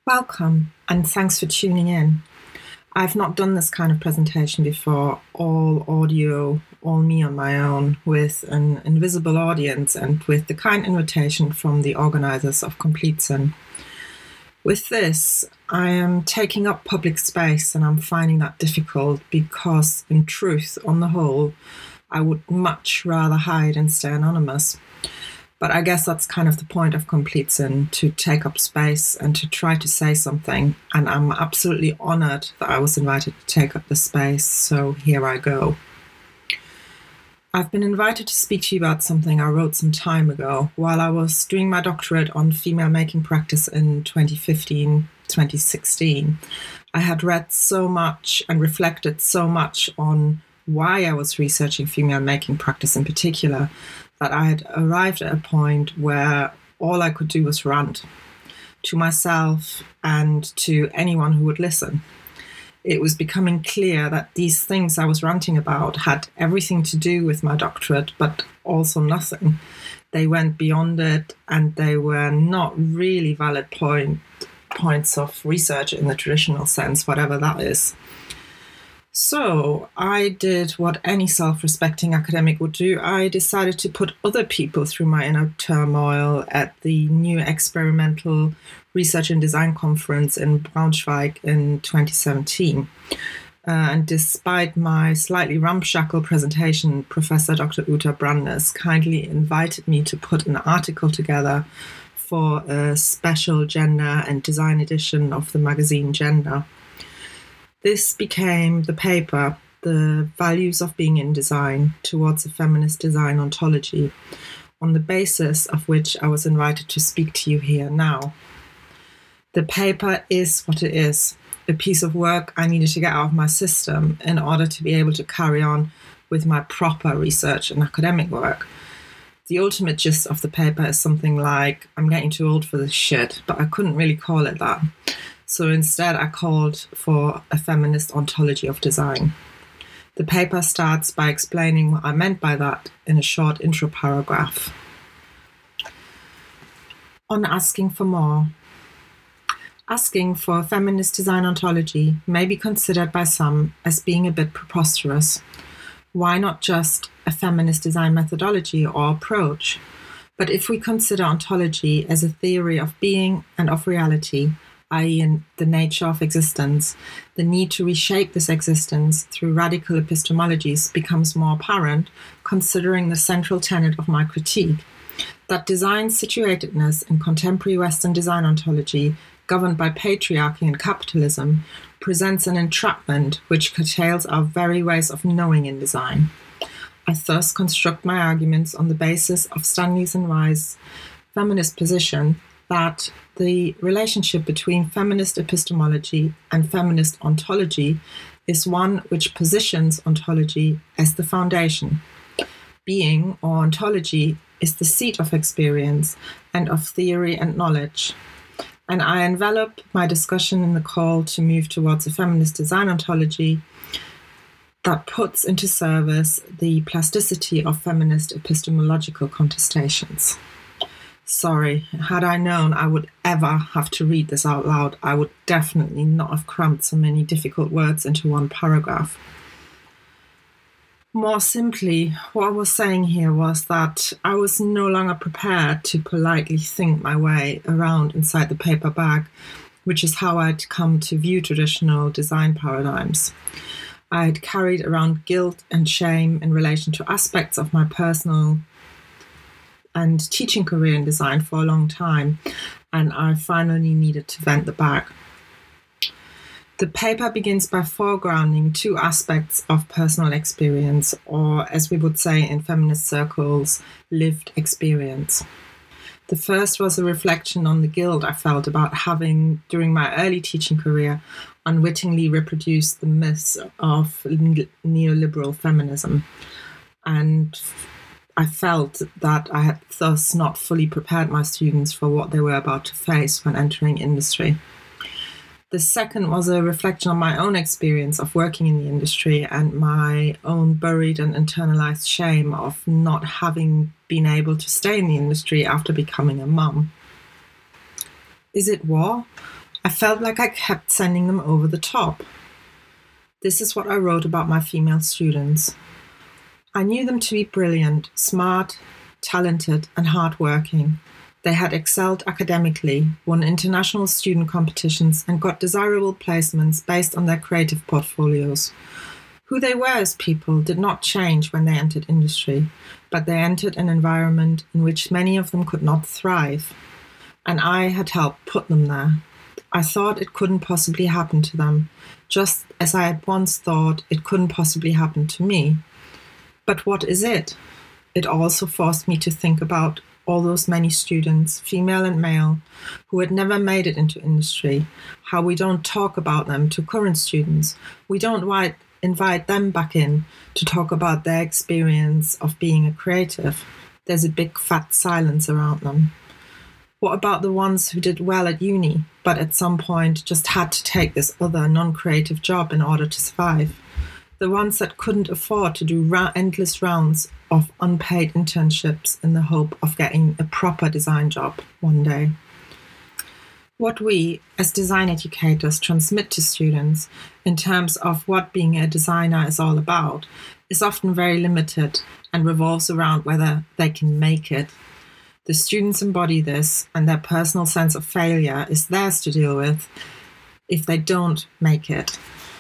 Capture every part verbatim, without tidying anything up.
Welcome, and thanks for tuning in. I've not done this kind of presentation before, all audio, all me on my own, with an invisible audience and with the kind invitation from the organisers of Complete Sin. With this, I am taking up public space and I'm finding that difficult because, in truth, on the whole, I would much rather hide and stay anonymous. But I guess that's kind of the point of Complete Sin, to take up space and to try to say something. And I'm absolutely honoured that I was invited to take up the space, so here I go. I've been invited to speak to you about something I wrote some time ago while I was doing my doctorate on female making practice in twenty fifteen, twenty sixteen. I had read so much and reflected so much on why I was researching female making practice in particular, that I had arrived at a point where all I could do was rant to myself and to anyone who would listen. It was becoming clear that these things I was ranting about had everything to do with my doctorate, but also nothing. They went beyond it, and they were not really valid point, points of research in the traditional sense, whatever that is. So I did what any self-respecting academic would do. I decided to put other people through my inner turmoil at the new Experimental Research and Design Conference in Braunschweig in twenty seventeen. Uh, and despite my slightly ramshackle presentation, Professor Doctor Uta Brandnes kindly invited me to put an article together for a special gender and design edition of the magazine Gender. This became the paper, The Values of Being in Design Towards a Feminist Design Ontology, on the basis of which I was invited to speak to you here now. The paper is what it is, a piece of work I needed to get out of my system in order to be able to carry on with my proper research and academic work. The ultimate gist of the paper is something like, I'm getting too old for this shit, but I couldn't really call it that. So instead, I called for a feminist ontology of design. The paper starts by explaining what I meant by that in a short intro paragraph. On asking for more. Asking for a feminist design ontology may be considered by some as being a bit preposterous. Why not just a feminist design methodology or approach? But if we consider ontology as a theory of being and of reality, that is in the nature of existence, the need to reshape this existence through radical epistemologies becomes more apparent, considering the central tenet of my critique, that design situatedness in contemporary Western design ontology, governed by patriarchy and capitalism, presents an entrapment which curtails our very ways of knowing in design. I thus construct my arguments on the basis of Stanley's and Rice's feminist position that the relationship between feminist epistemology and feminist ontology is one which positions ontology as the foundation. Being, or ontology, is the seat of experience and of theory and knowledge. And I envelop my discussion in the call to move towards a feminist design ontology that puts into service the plasticity of feminist epistemological contestations. Sorry, had I known I would ever have to read this out loud, I would definitely not have crammed so many difficult words into one paragraph. More simply, what I was saying here was that I was no longer prepared to politely think my way around inside the paper bag, which is how I'd come to view traditional design paradigms. I had carried around guilt and shame in relation to aspects of my personal and teaching career in design for a long time, and I finally needed to vent the bag. The paper begins by foregrounding two aspects of personal experience, or as we would say in feminist circles, lived experience. The first was a reflection on the guilt I felt about having, during my early teaching career, unwittingly reproduced the myths of neoliberal feminism, and I felt that I had thus not fully prepared my students for what they were about to face when entering industry. The second was a reflection on my own experience of working in the industry and my own buried and internalized shame of not having been able to stay in the industry after becoming a mum. Is it war? I felt like I kept sending them over the top. This is what I wrote about my female students. I knew them to be brilliant, smart, talented, and hardworking. They had excelled academically, won international student competitions, and got desirable placements based on their creative portfolios. Who they were as people did not change when they entered industry, but they entered an environment in which many of them could not thrive. And I had helped put them there. I thought it couldn't possibly happen to them, just as I had once thought it couldn't possibly happen to me. But what is it? It also forced me to think about all those many students, female and male, who had never made it into industry, how we don't talk about them to current students. We don't write invite them back in to talk about their experience of being a creative. There's a big fat silence around them. What about the ones who did well at uni, but at some point just had to take this other non-creative job in order to survive? The ones that couldn't afford to do ra- endless rounds of unpaid internships in the hope of getting a proper design job one day. What we, as design educators, transmit to students in terms of what being a designer is all about is often very limited and revolves around whether they can make it. The students embody this, and their personal sense of failure is theirs to deal with if they don't make it.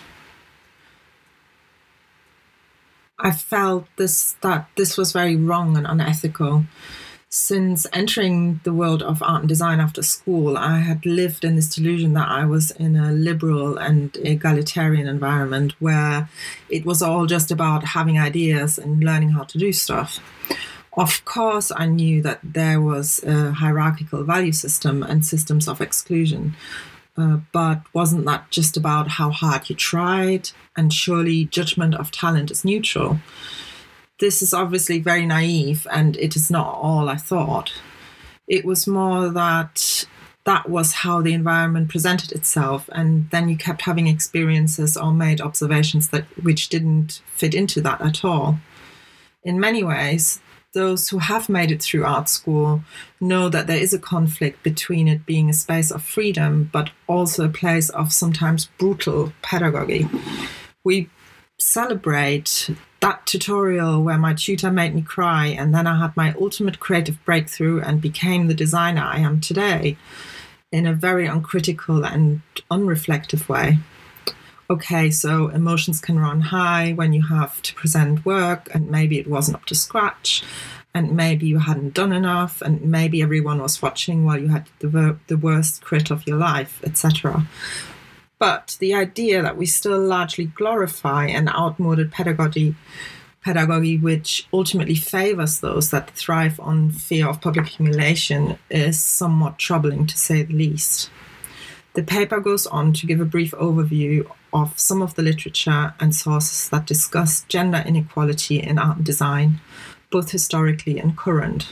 I felt this that this was very wrong and unethical. Since entering the world of art and design after school, I had lived in this delusion that I was in a liberal and egalitarian environment where it was all just about having ideas and learning how to do stuff. Of course, I knew that there was a hierarchical value system and systems of exclusion, uh, but wasn't that just about how hard you tried? And surely judgment of talent is neutral. This is obviously very naive, and it is not all I thought. It was more that that was how the environment presented itself, and then you kept having experiences or made observations that which didn't fit into that at all. In many ways, those who have made it through art school know that there is a conflict between it being a space of freedom, but also a place of sometimes brutal pedagogy. We celebrate that tutorial where my tutor made me cry, and then I had my ultimate creative breakthrough and became the designer I am today in a very uncritical and unreflective way. Okay, so emotions can run high when you have to present work, and maybe it wasn't up to scratch, and maybe you hadn't done enough, and maybe everyone was watching while you had the, ver- the worst crit of your life, et cetera. But the idea that we still largely glorify an outmoded pedagogy, pedagogy which ultimately favors those that thrive on fear of public humiliation is somewhat troubling, to say the least. The paper goes on to give a brief overview of some of the literature and sources that discuss gender inequality in art and design, both historically and current.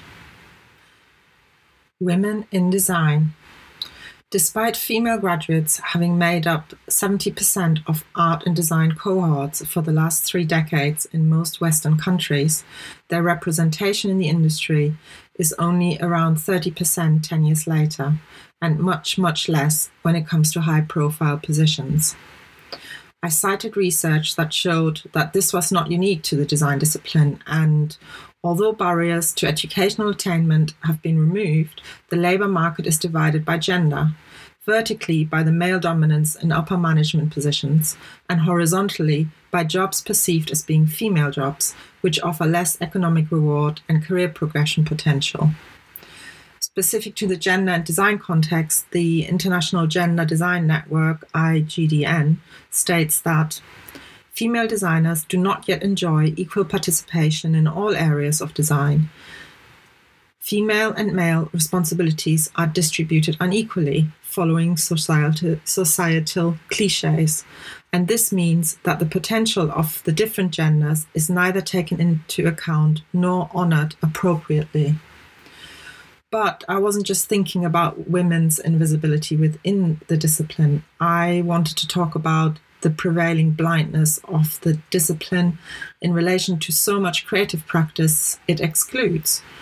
Women in design. Despite female graduates having made up seventy percent of art and design cohorts for the last three decades in most Western countries, their representation in the industry is only around thirty percent ten years later, and much, much less when it comes to high-profile positions. I cited research that showed that this was not unique to the design discipline, and although barriers to educational attainment have been removed, the labour market is divided by gender, vertically by the male dominance in upper management positions, and horizontally by jobs perceived as being female jobs, which offer less economic reward and career progression potential. Specific to the gender and design context, the International Gender Design Network, I G D N, states that female designers do not yet enjoy equal participation in all areas of design. Female and male responsibilities are distributed unequally, following societal, societal cliches, and this means that the potential of the different genders is neither taken into account nor honoured appropriately. But I wasn't just thinking about women's invisibility within the discipline. I wanted to talk about the prevailing blindness of the discipline in relation to so much creative practice it excludes.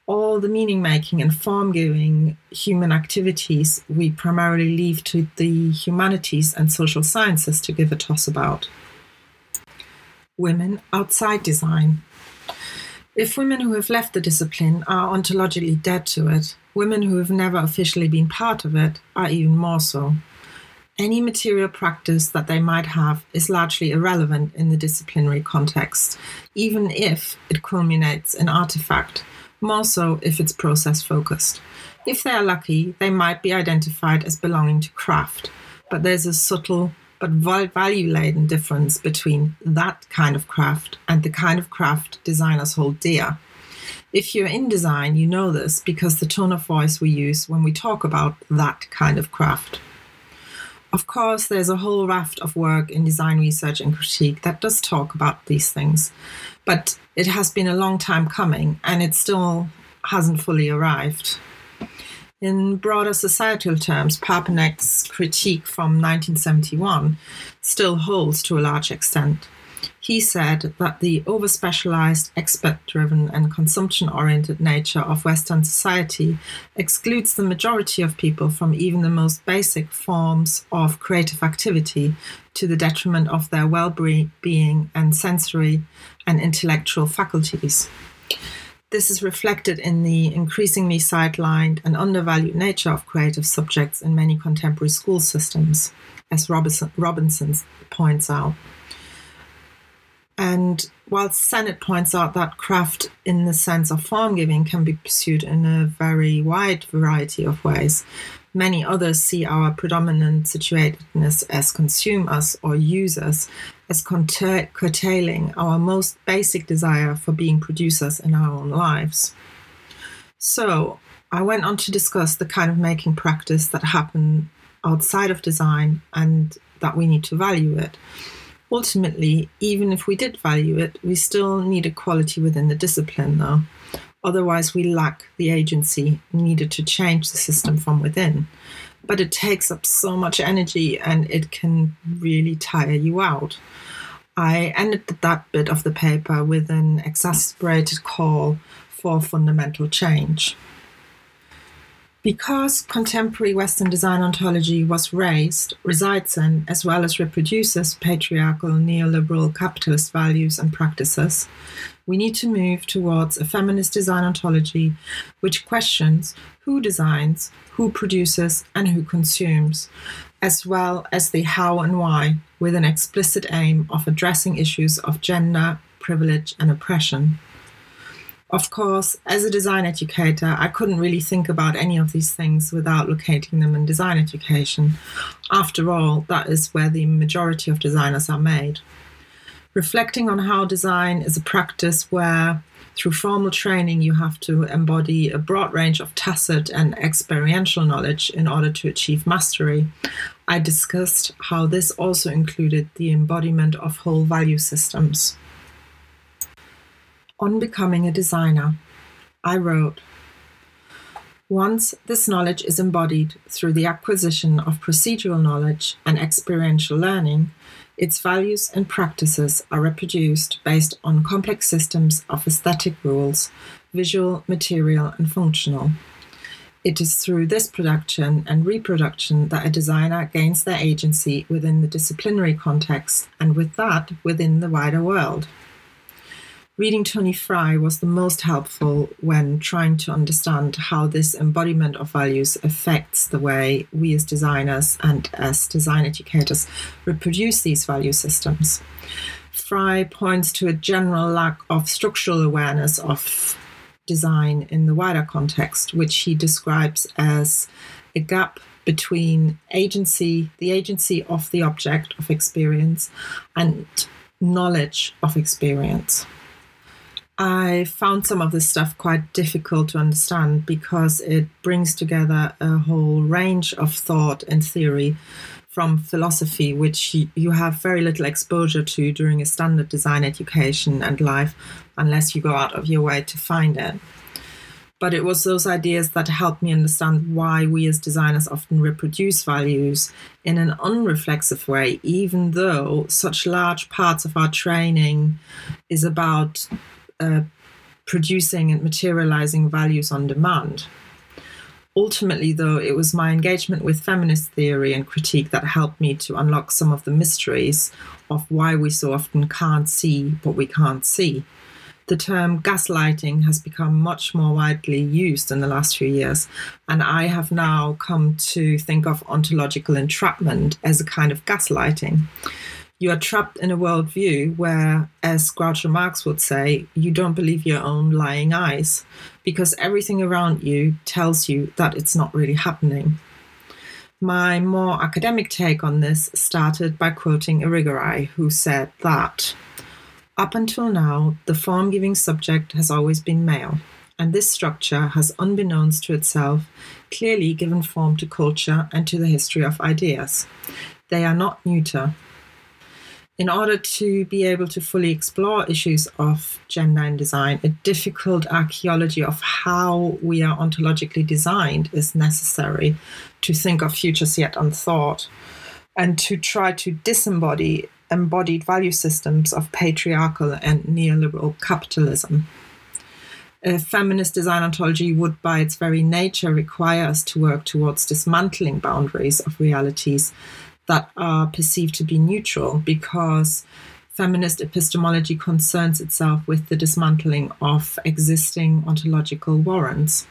all the meaning-making and form-giving human activities we primarily leave to the humanities and social sciences to give a toss about. Women outside design. If women who have left the discipline are ontologically dead to it, women who have never officially been part of it are even more so. Any material practice that they might have is largely irrelevant in the disciplinary context, even if it culminates in artifact, more so if it's process-focused. If they are lucky, they might be identified as belonging to craft, but there's a subtle but value-laden difference between that kind of craft and the kind of craft designers hold dear. If you're in design, you know this because the tone of voice we use when we talk about that kind of craft. Of course, there's a whole raft of work in design research and critique that does talk about these things, but it has been a long time coming and it still hasn't fully arrived. In broader societal terms, Papenek's critique from nineteen seventy-one still holds to a large extent. He said that the over-specialized, expert-driven and consumption-oriented nature of Western society excludes the majority of people from even the most basic forms of creative activity to the detriment of their well-being and sensory and intellectual faculties. This is reflected in the increasingly sidelined and undervalued nature of creative subjects in many contemporary school systems, as Robinson, Robinson points out. And while Sennett points out that craft in the sense of form giving can be pursued in a very wide variety of ways, many others see our predominant situatedness as consumers or users as curtailing our most basic desire for being producers in our own lives. So I went on to discuss the kind of making practice that happen outside of design and that we need to value it. Ultimately, even if we did value it, we still need equality within the discipline, though. Otherwise, we lack the agency needed to change the system from within. But it takes up so much energy and it can really tire you out. I ended that bit of the paper with an exasperated call for fundamental change. Because contemporary Western design ontology was raised, resides in, as well as reproduces patriarchal, neoliberal, capitalist values and practices, we need to move towards a feminist design ontology which questions who designs, who produces, and who consumes, as well as the how and why, with an explicit aim of addressing issues of gender, privilege, and oppression. Of course, as a design educator, I couldn't really think about any of these things without locating them in design education. After all, that is where the majority of designers are made. Reflecting on how design is a practice where, through formal training, you have to embody a broad range of tacit and experiential knowledge in order to achieve mastery, I discussed how this also included the embodiment of whole value systems. On becoming a designer, I wrote, once this knowledge is embodied through the acquisition of procedural knowledge and experiential learning, its values and practices are reproduced based on complex systems of aesthetic rules, visual, material, and functional. It is through this production and reproduction that a designer gains their agency within the disciplinary context and with that within the wider world. Reading Tony Fry was the most helpful when trying to understand how this embodiment of values affects the way we as designers and as design educators reproduce these value systems. Fry points to a general lack of structural awareness of design in the wider context, which he describes as a gap between agency, the agency of the object of experience, and knowledge of experience. I found some of this stuff quite difficult to understand because it brings together a whole range of thought and theory from philosophy, which you have very little exposure to during a standard design education and life, unless you go out of your way to find it. But it was those ideas that helped me understand why we as designers often reproduce values in an unreflexive way, even though such large parts of our training is about Uh, producing and materializing values on demand. Ultimately, though, it was my engagement with feminist theory and critique that helped me to unlock some of the mysteries of why we so often can't see what we can't see. The term gaslighting has become much more widely used in the last few years, and I have now come to think of ontological entrapment as a kind of gaslighting. You are trapped in a worldview where, as Groucho Marx would say, you don't believe your own lying eyes, because everything around you tells you that it's not really happening. My more academic take on this started by quoting Irigaray, who said that, "Up until now, the form-giving subject has always been male, and this structure has, unbeknownst to itself, clearly given form to culture and to the history of ideas. They are not neuter. In order to be able to fully explore issues of gender in design, a difficult archaeology of how we are ontologically designed is necessary to think of futures yet unthought, and to try to disembody embodied value systems of patriarchal and neoliberal capitalism. A feminist design ontology would, by its very nature, require us to work towards dismantling boundaries of realities that are perceived to be neutral, because feminist epistemology concerns itself with the dismantling of existing ontological warrants.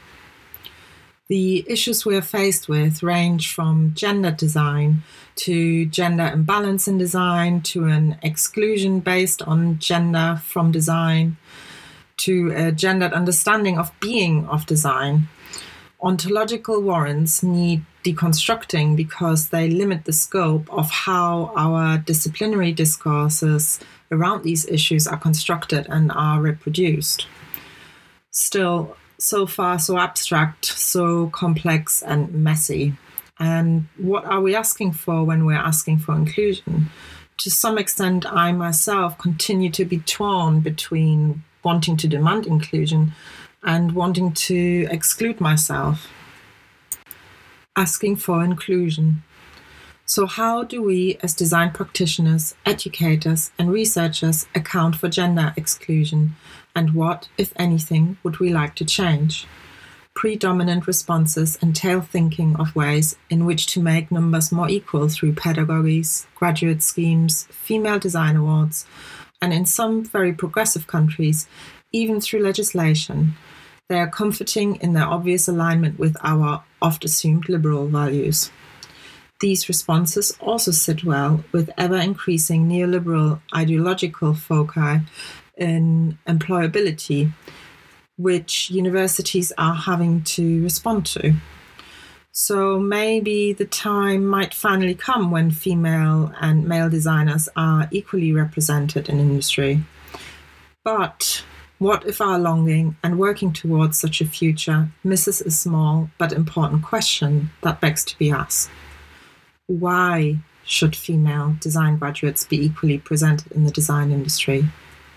The issues we are faced with range from gender design to gender imbalance in design, to an exclusion based on gender from design, to a gendered understanding of being of design. Ontological warrants need deconstructing because they limit the scope of how our disciplinary discourses around these issues are constructed and are reproduced. Still, so far so abstract, so complex and messy. And what are we asking for when we're asking for inclusion? To some extent, I myself continue to be torn between wanting to demand inclusion and wanting to exclude myself. Asking for inclusion. So how do we, as design practitioners, educators, and researchers, account for gender exclusion? And what, if anything, would we like to change? Predominant responses entail thinking of ways in which to make numbers more equal through pedagogies, graduate schemes, female design awards, and in some very progressive countries, even through legislation. They are comforting in their obvious alignment with our oft-assumed liberal values. These responses also sit well with ever-increasing neoliberal ideological foci in employability, which universities are having to respond to. So maybe the time might finally come when female and male designers are equally represented in industry. But what if our longing and working towards such a future misses a small but important question that begs to be asked? Why should female design graduates be equally presented in the design industry?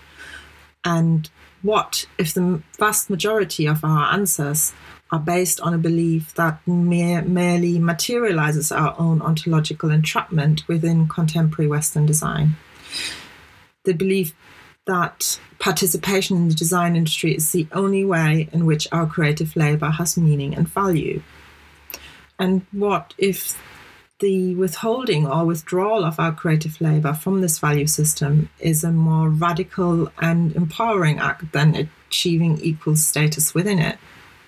And what if the vast majority of our answers are based on a belief that mere, merely materializes our own ontological entrapment within contemporary Western design? The belief that participation in the design industry is the only way in which our creative labor has meaning and value. And what if the withholding or withdrawal of our creative labor from this value system is a more radical and empowering act than achieving equal status within it?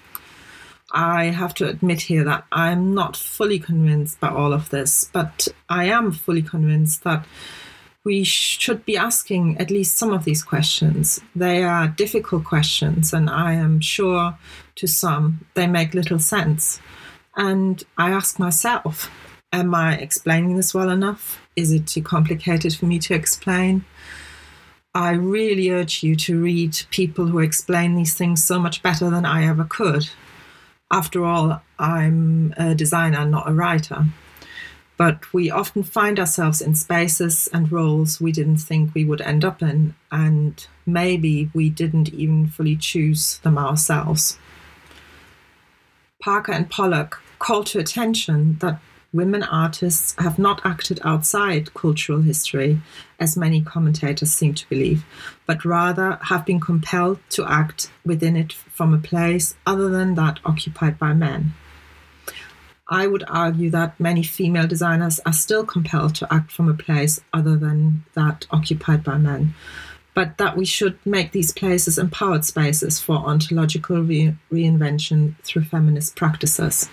I have to admit here that I'm not fully convinced by all of this, but I am fully convinced that we should be asking at least some of these questions. They are difficult questions, and I am sure to some they make little sense. And I ask myself, am I explaining this well enough? Is it too complicated for me to explain? I really urge you to read people who explain these things so much better than I ever could. After all, I'm a designer, not a writer. But we often find ourselves in spaces and roles we didn't think we would end up in, and maybe we didn't even fully choose them ourselves. Parker and Pollock call to attention that women artists have not acted outside cultural history, as many commentators seem to believe, but rather have been compelled to act within it from a place other than that occupied by men. I would argue that many female designers are still compelled to act from a place other than that occupied by men, but that we should make these places empowered spaces for ontological re- reinvention through feminist practices.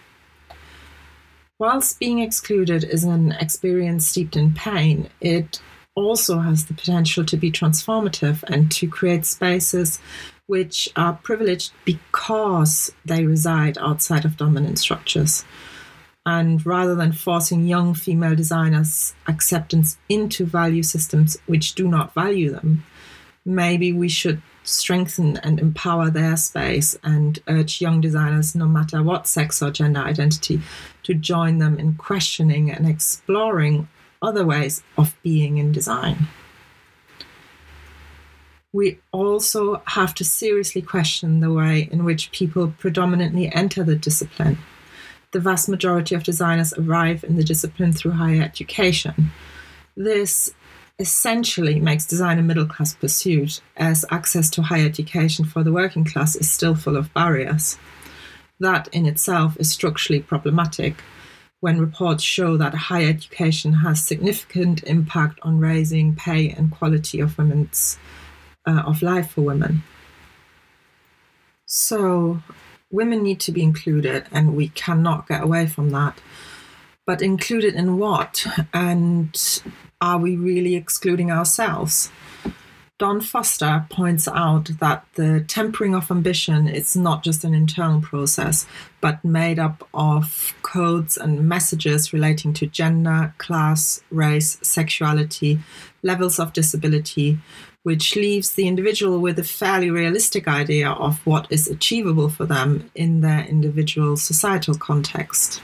Whilst being excluded is an experience steeped in pain, it also has the potential to be transformative and to create spaces which are privileged because they reside outside of dominant structures. And rather than forcing young female designers' acceptance into value systems which do not value them, maybe we should strengthen and empower their space and urge young designers, no matter what sex or gender identity, to join them in questioning and exploring other ways of being in design. We also have to seriously question the way in which people predominantly enter the discipline. The vast majority of designers arrive in the discipline through higher education. This essentially makes design a middle-class pursuit, as access to higher education for the working class is still full of barriers. That in itself is structurally problematic, when reports show that higher education has significant impact on raising pay and quality of women's uh, of life for women. So women need to be included, and we cannot get away from that. But included in what? And are we really excluding ourselves? Dawn Foster points out that the tempering of ambition is not just an internal process, but made up of codes and messages relating to gender, class, race, sexuality, levels of disability, which leaves the individual with a fairly realistic idea of what is achievable for them in their individual societal context.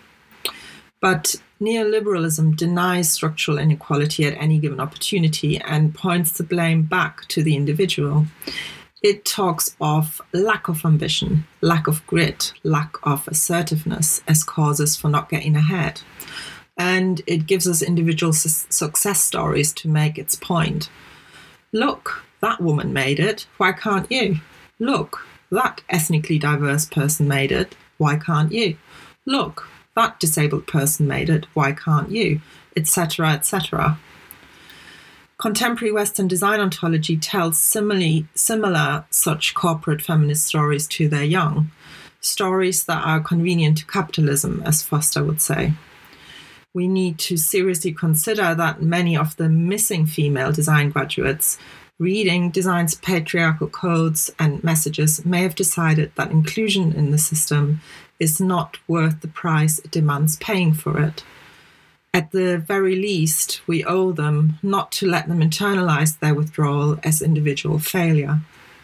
But neoliberalism denies structural inequality at any given opportunity and points the blame back to the individual. It talks of lack of ambition, lack of grit, lack of assertiveness as causes for not getting ahead. And it gives us individual su- success stories to make its point. Look, that woman made it, why can't you? Look, that ethnically diverse person made it, why can't you? Look, that disabled person made it, why can't you? Etc, et cetera. Contemporary Western design ontology tells similarly, similar such corporate feminist stories to their young, stories that are convenient to capitalism, as Foster would say. We need to seriously consider that many of the missing female design graduates reading design's patriarchal codes and messages may have decided that inclusion in the system is not worth the price it demands paying for it. At the very least, we owe them not to let them internalize their withdrawal as individual failure.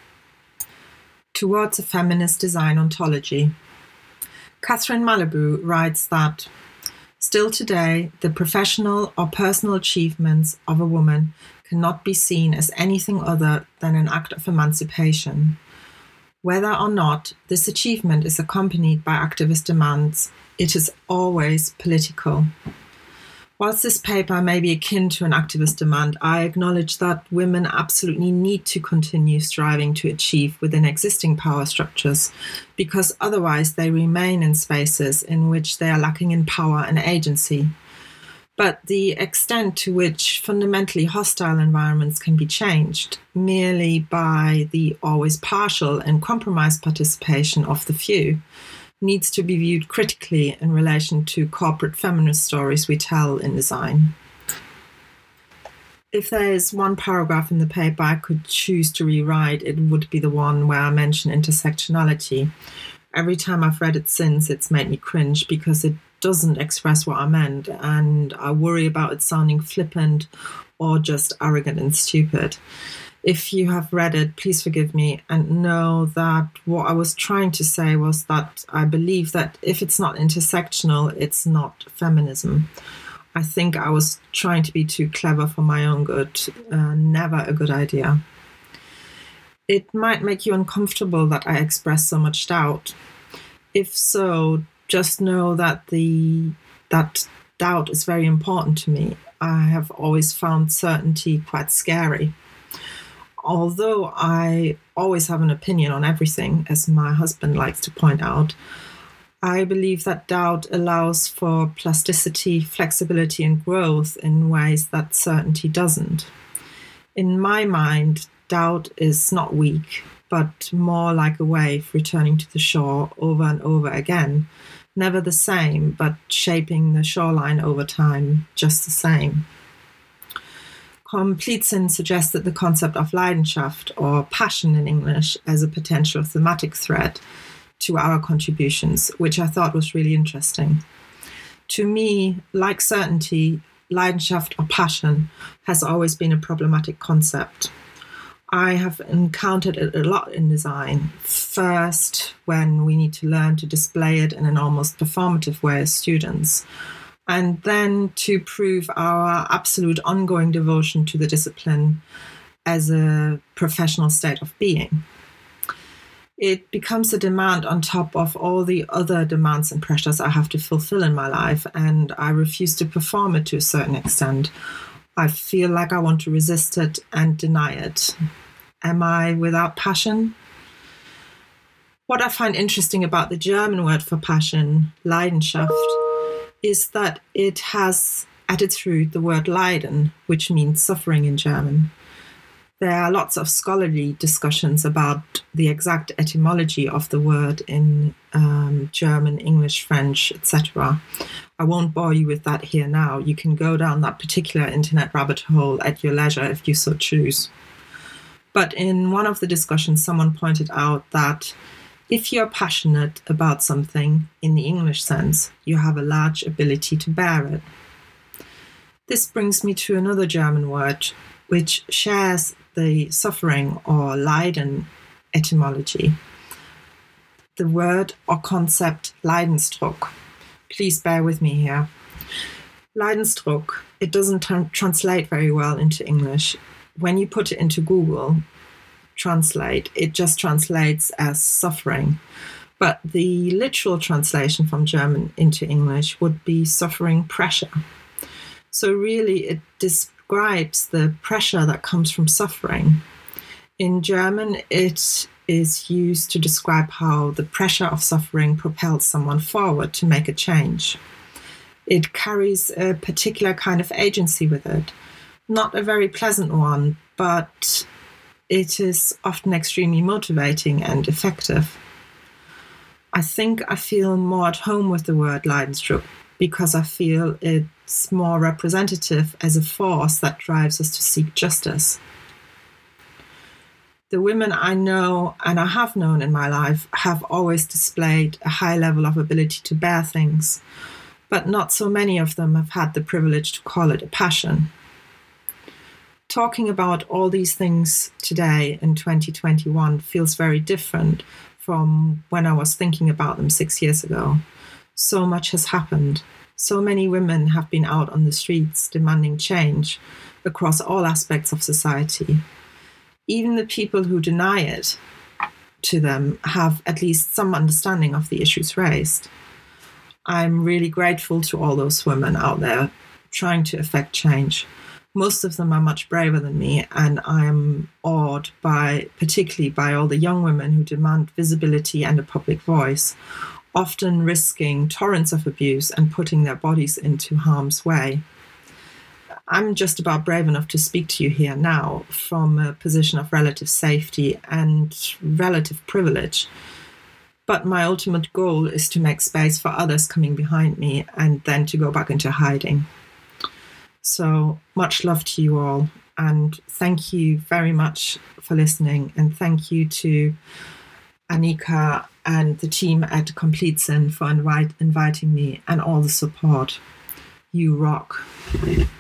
Towards a feminist design ontology. Catherine Malabou writes that still today, the professional or personal achievements of a woman cannot be seen as anything other than an act of emancipation. Whether or not this achievement is accompanied by activist demands, it is always political. Whilst this paper may be akin to an activist demand, I acknowledge that women absolutely need to continue striving to achieve within existing power structures, because otherwise they remain in spaces in which they are lacking in power and agency. But the extent to which fundamentally hostile environments can be changed merely by the always partial and compromised participation of the few needs to be viewed critically in relation to corporate feminist stories we tell in design. If there is one paragraph in the paper I could choose to rewrite, it would be the one where I mention intersectionality. Every time I've read it since, it's made me cringe because it doesn't express what I meant, and I worry about it sounding flippant or just arrogant and stupid. If you have read it, please forgive me and know that what I was trying to say was that I believe that if it's not intersectional, it's not feminism. I think I was trying to be too clever for my own good. Uh, never a good idea. It might make you uncomfortable that I express so much doubt. If so, just know that the that doubt is very important to me. I have always found certainty quite scary. Although I always have an opinion on everything, as my husband likes to point out, I believe that doubt allows for plasticity, flexibility, and growth in ways that certainty doesn't. In my mind, doubt is not weak, but more like a wave returning to the shore over and over again. Never the same, but shaping the shoreline over time just the same. Komplizin suggested the concept of Leidenschaft, or passion in English, as a potential thematic thread to our contributions, which I thought was really interesting. To me, like certainty, Leidenschaft or passion has always been a problematic concept. I have encountered it a lot in design. First, when we need to learn to display it in an almost performative way as students, and then to prove our absolute ongoing devotion to the discipline as a professional state of being. It becomes a demand on top of all the other demands and pressures I have to fulfill in my life, and I refuse to perform it to a certain extent. I feel like I want to resist it and deny it. Am I without passion? What I find interesting about the German word for passion, Leidenschaft, is that it has at its root the word Leiden, which means suffering in German. There are lots of scholarly discussions about the exact etymology of the word in um, German, English, French, et cetera. I won't bore you with that here now. You can go down that particular internet rabbit hole at your leisure if you so choose. But in one of the discussions, someone pointed out that if you're passionate about something in the English sense, you have a large ability to bear it. This brings me to another German word, which shares the suffering or Leiden etymology. The word or concept Leidensdruck. Please bear with me here. Leidensdruck, it doesn't t- translate very well into English. When you put it into Google Translate, it just translates as suffering. But the literal translation from German into English would be suffering pressure. So really it describes the pressure that comes from suffering. In German, it is used to describe how the pressure of suffering propels someone forward to make a change. It carries a particular kind of agency with it. Not a very pleasant one, but it is often extremely motivating and effective. I think I feel more at home with the word Leidensdruck because I feel it's more representative as a force that drives us to seek justice. The women I know and I have known in my life have always displayed a high level of ability to bear things, but not so many of them have had the privilege to call it a passion. Talking about all these things today in twenty twenty-one feels very different from when I was thinking about them six years ago. So much has happened. So many women have been out on the streets demanding change across all aspects of society. Even the people who deny it to them have at least some understanding of the issues raised. I'm really grateful to all those women out there trying to effect change. Most of them are much braver than me, and I am awed by, particularly by all the young women who demand visibility and a public voice, often risking torrents of abuse and putting their bodies into harm's way. I'm just about brave enough to speak to you here now from a position of relative safety and relative privilege. But my ultimate goal is to make space for others coming behind me and then to go back into hiding. So much love to you all, and thank you very much for listening, and thank you to Annika and the team at Komplizin for invite, inviting me and all the support. You rock.